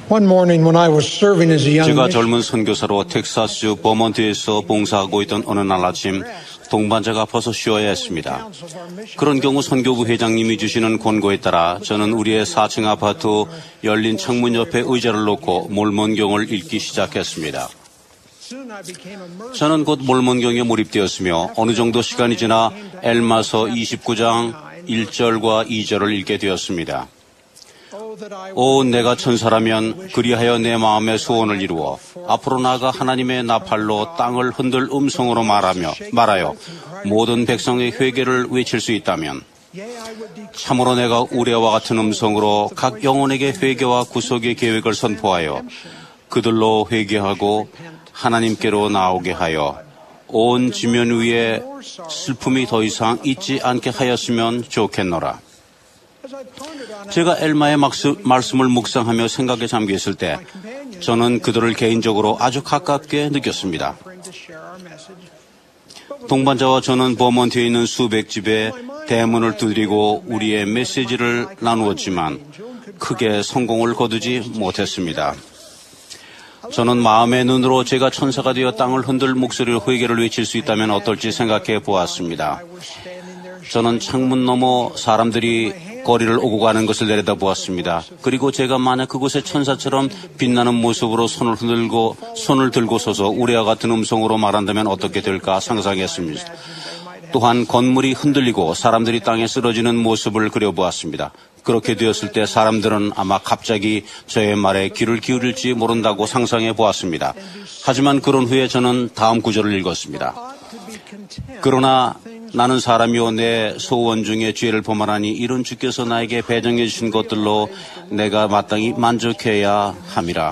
One morning when I was serving as a young 제가 missionary, 젊은 선교사로 텍사스 버몬트에서 봉사하고 있던 어느 날 아침 동반자가 아파서 쉬어야 했습니다. 그런 경우 선교부 회장님이 주시는 권고에 따라 저는 우리의 4층 아파트 열린 창문 옆에 의자를 놓고 몰몬경을 읽기 시작했습니다. 저는 곧 몰몬경에 몰입되었으며 어느 정도 시간이 지나 엘마서 29장 1절과 2절을 읽게 되었습니다. 오, 내가 천사라면 그리하여 내 마음의 소원을 이루어 앞으로 나아가 하나님의 나팔로 땅을 흔들 음성으로 말하여 모든 백성의 회개를 외칠 수 있다면 참으로 내가 우레와 같은 음성으로 각 영혼에게 회개와 구속의 계획을 선포하여 그들로 회개하고 하나님께로 나오게 하여 온 지면 위에 슬픔이 더 이상 있지 않게 하였으면 좋겠노라. 제가 엘마의 말씀을 묵상하며 생각에 잠겨 있을 때 저는 그들을 개인적으로 아주 가깝게 느꼈습니다. 동반자와 저는 버몬트에 있는 수백 집에 대문을 두드리고 우리의 메시지를 나누었지만 크게 성공을 거두지 못했습니다. 저는 마음의 눈으로 제가 천사가 되어 땅을 흔들 목소리로 회개를 외칠 수 있다면 어떨지 생각해 보았습니다. 저는 창문 너머 사람들이 거리를 오고 가는 것을 내려다보았습니다. 그리고 제가 만약 그곳에 천사처럼 빛나는 모습으로 손을 들고 서서 우레와 같은 음성으로 말한다면 어떻게 될까 상상했습니다. 또한 건물이 흔들리고 사람들이 땅에 쓰러지는 모습을 그려보았습니다. 그렇게 되었을 때 사람들은 아마 갑자기 저의 말에 귀를 기울일지 모른다고 상상해 보았습니다. 하지만 그런 후에 저는 다음 구절을 읽었습니다. 그러나 나는 사람이요 내 소원 중에 죄를 범하나니 이런 주께서 나에게 배정해 주신 것들로 내가 마땅히 만족해야 함이라.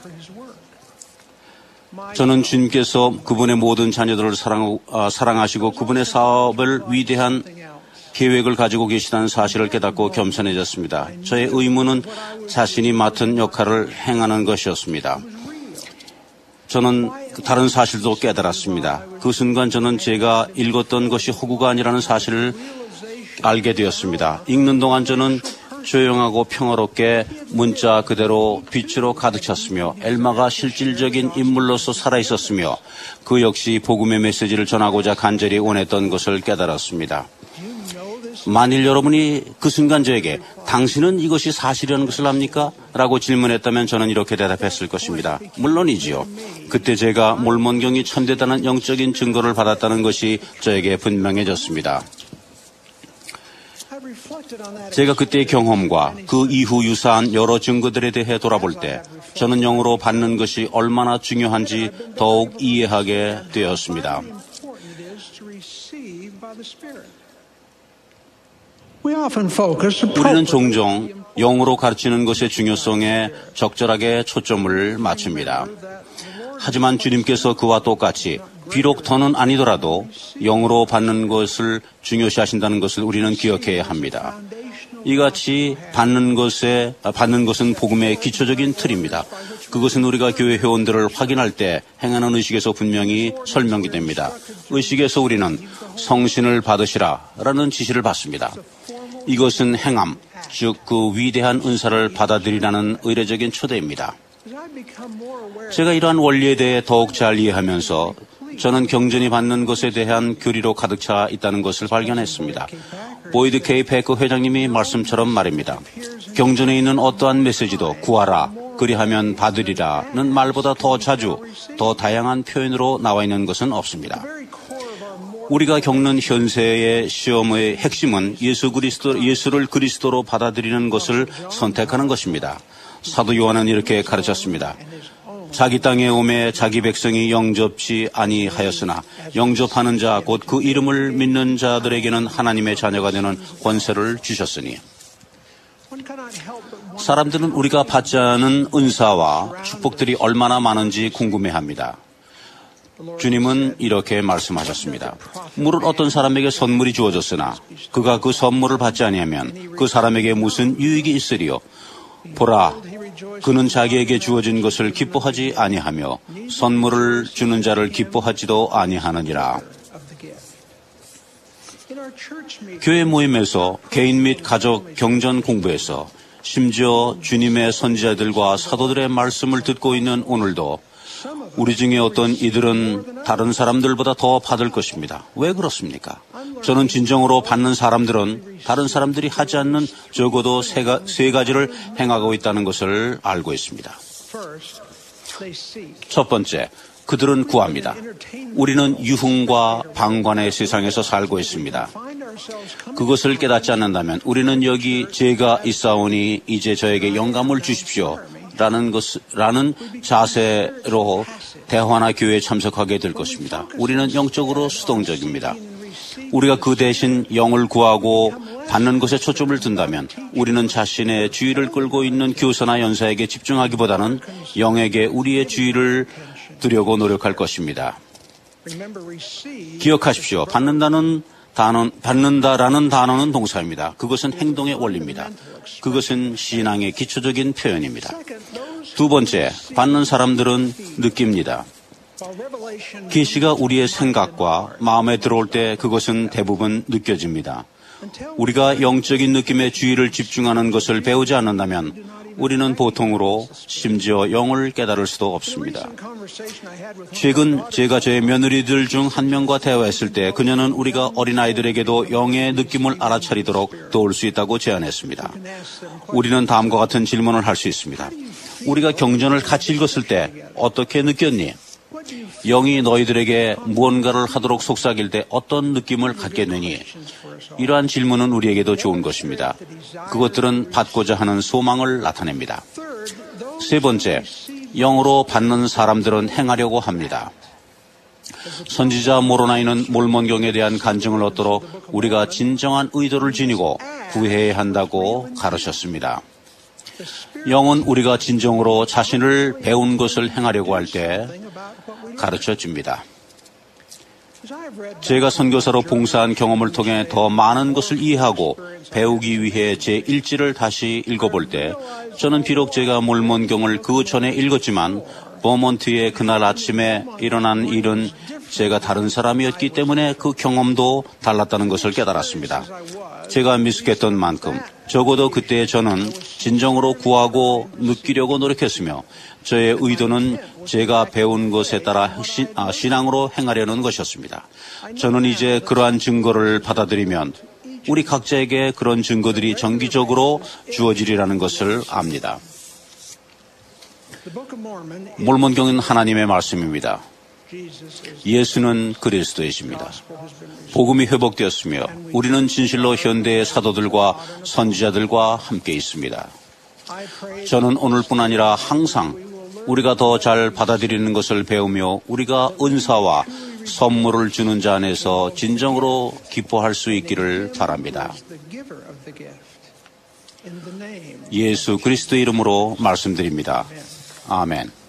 저는 주님께서 그분의 모든 자녀들을 사랑하시고 그분의 사업을 위대한 계획을 가지고 계시다는 사실을 깨닫고 겸손해졌습니다. 저의 의무는 자신이 맡은 역할을 행하는 것이었습니다. 저는 다른 사실도 깨달았습니다. 그 순간 저는 제가 읽었던 것이 허구가 아니라는 사실을 알게 되었습니다. 읽는 동안 저는 조용하고 평화롭게 문자 그대로 빛으로 가득 찼으며 엘마가 실질적인 인물로서 살아있었으며 그 역시 복음의 메시지를 전하고자 간절히 원했던 것을 깨달았습니다. 만일 여러분이 그 순간 저에게 당신은 이것이 사실이라는 것을 압니까? 라고 질문했다면 저는 이렇게 대답했을 것입니다. 물론이지요. 그때 제가 몰몬경이 참되다는 영적인 증거를 받았다는 것이 저에게 분명해졌습니다. 제가 그때의 경험과 그 이후 유사한 여러 증거들에 대해 돌아볼 때 저는 영으로 받는 것이 얼마나 중요한지 더욱 이해하게 되었습니다. 우리는 종종 영으로 가르치는 것의 중요성에 적절하게 초점을 맞춥니다. 하지만 주님께서 그와 똑같이 비록 더는 아니더라도 영으로 받는 것을 중요시하신다는 것을 우리는 기억해야 합니다. 이같이 받는 것은 복음의 기초적인 틀입니다. 그것은 우리가 교회 회원들을 확인할 때 행하는 의식에서 분명히 설명이 됩니다. 의식에서 우리는 성신을 받으시라라는 지시를 받습니다. 이것은 행함, 즉 그 위대한 은사를 받아들이라는 의례적인 초대입니다. 제가 이러한 원리에 대해 더욱 잘 이해하면서 저는 경전이 받는 것에 대한 교리로 가득 차 있다는 것을 발견했습니다. 보이드 K. 패커 회장님이 말씀처럼 말입니다. 경전에 있는 어떠한 메시지도 구하라, 그리하면 받으리라는 말보다 더 자주, 더 다양한 표현으로 나와 있는 것은 없습니다. 우리가 겪는 현세의 시험의 핵심은 예수를 그리스도로 받아들이는 것을 선택하는 것입니다. 사도 요한은 이렇게 가르쳤습니다. 자기 땅에 오매 자기 백성이 영접치 아니하였으나 영접하는 자 곧 그 이름을 믿는 자들에게는 하나님의 자녀가 되는 권세를 주셨으니. 사람들은 우리가 받지 않은 은사와 축복들이 얼마나 많은지 궁금해합니다. 주님은 이렇게 말씀하셨습니다. 물은 어떤 사람에게 선물이 주어졌으나 그가 그 선물을 받지 아니하면 그 사람에게 무슨 유익이 있으리요. 보라, 그는 자기에게 주어진 것을 기뻐하지 아니하며 선물을 주는 자를 기뻐하지도 아니하느니라. 교회 모임에서 개인 및 가족 경전 공부에서 심지어 주님의 선지자들과 사도들의 말씀을 듣고 있는 오늘도 우리 중에 어떤 이들은 다른 사람들보다 더 받을 것입니다. 왜 그렇습니까? 저는 진정으로 받는 사람들은 다른 사람들이 하지 않는 적어도 세 가지를 행하고 있다는 것을 알고 있습니다. 첫 번째, 그들은 구합니다. 우리는 유흥과 방관의 세상에서 살고 있습니다. 그것을 깨닫지 않는다면 우리는 여기 제가 있사오니 이제 저에게 영감을 주십시오 라는 자세로 대화나 교회에 참석하게 될 것입니다. 우리는 영적으로 수동적입니다. 우리가 그 대신 영을 구하고 받는 것에 초점을 둔다면 우리는 자신의 주의를 끌고 있는 교사나 연사에게 집중하기보다는 영에게 우리의 주의를 드려고 노력할 것입니다. 기억하십시오. 받는다라는 단어는 동사입니다. 그것은 행동의 원리입니다. 그것은 신앙의 기초적인 표현입니다. 두 번째, 받는 사람들은 느낍니다. 계시가 우리의 생각과 마음에 들어올 때 그것은 대부분 느껴집니다. 우리가 영적인 느낌에 주의를 집중하는 것을 배우지 않는다면 우리는 보통으로 심지어 영을 깨달을 수도 없습니다. 최근 제가 저의 며느리들 중 한 명과 대화했을 때 그녀는 우리가 어린아이들에게도 영의 느낌을 알아차리도록 도울 수 있다고 제안했습니다. 우리는 다음과 같은 질문을 할 수 있습니다. 우리가 경전을 같이 읽었을 때 어떻게 느꼈니? 영이 너희들에게 무언가를 하도록 속삭일 때 어떤 느낌을 갖겠느니? 이러한 질문은 우리에게도 좋은 것입니다. 그것들은 받고자 하는 소망을 나타냅니다. 세 번째, 영으로 받는 사람들은 행하려고 합니다. 선지자 모로나이는 몰몬경에 대한 간증을 얻도록 우리가 진정한 의도를 지니고 구해야 한다고 가르쳤습니다. 영은 우리가 진정으로 자신을 배운 것을 행하려고 할 때 가르쳐 줍니다. 제가 선교사로 봉사한 경험을 통해 더 많은 것을 이해하고 배우기 위해 제 일지를 다시 읽어볼 때 저는 비록 제가 몰몬경을 그 전에 읽었지만 버몬트의 그날 아침에 일어난 일은 제가 다른 사람이었기 때문에 그 경험도 달랐다는 것을 깨달았습니다. 제가 미숙했던 만큼 적어도 그때 저는 진정으로 구하고 느끼려고 노력했으며 저의 의도는 제가 배운 것에 따라 신앙으로 행하려는 것이었습니다. 저는 이제 그러한 증거를 받아들이면 우리 각자에게 그런 증거들이 정기적으로 주어지리라는 것을 압니다. 몰몬경은 하나님의 말씀입니다. 예수는 그리스도이십니다. 복음이 회복되었으며 우리는 진실로 현대의 사도들과 선지자들과 함께 있습니다. 저는 오늘뿐 아니라 항상 우리가 더 잘 받아들이는 것을 배우며 우리가 은사와 선물을 주는 자 안에서 진정으로 기뻐할 수 있기를 바랍니다. 예수 그리스도의 이름으로 말씀드립니다. 아멘.